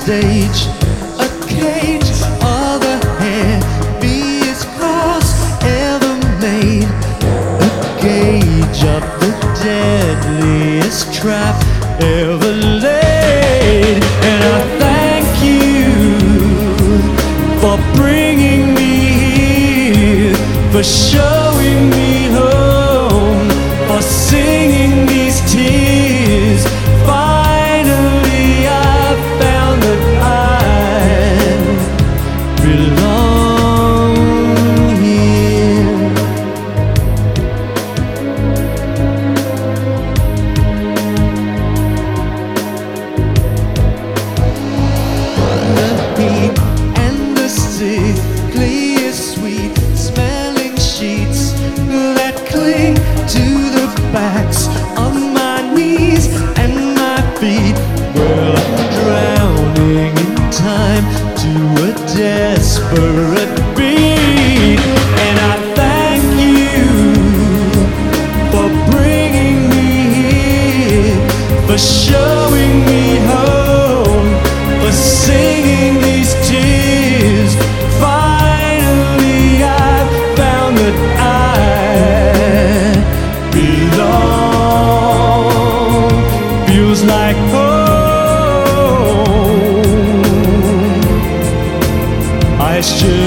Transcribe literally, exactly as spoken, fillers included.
stage, a cage, all the heaviest cross ever made, a cage of the deadliest trap ever laid. And I thank you for bringing me here, for showing me home, for singing these tears. Finally I found that I belong here. The heat and the sickly sweet smelling sheets that cling to the backs of my knees and my feet. Well, I'm drowning in time to a desperate beat. And I thank you for bringing me here, for showing me home, for singing these tears. Finally I found that I belong. Feels like home. I should